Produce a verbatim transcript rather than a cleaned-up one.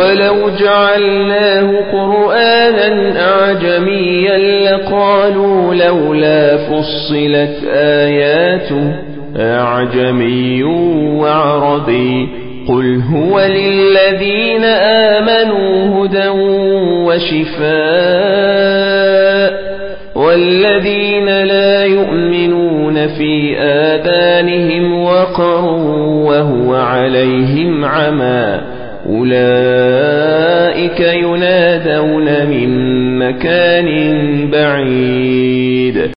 ولو جعلناه قرآنا أعجميا لقالوا لولا فصلت آياته أعجمي وعربي قل هو للذين آمنوا هدى وشفاء والذين لا يؤمنون في آذانهم وقر وهو عليهم عمى أولئك ينادون من مكان بعيد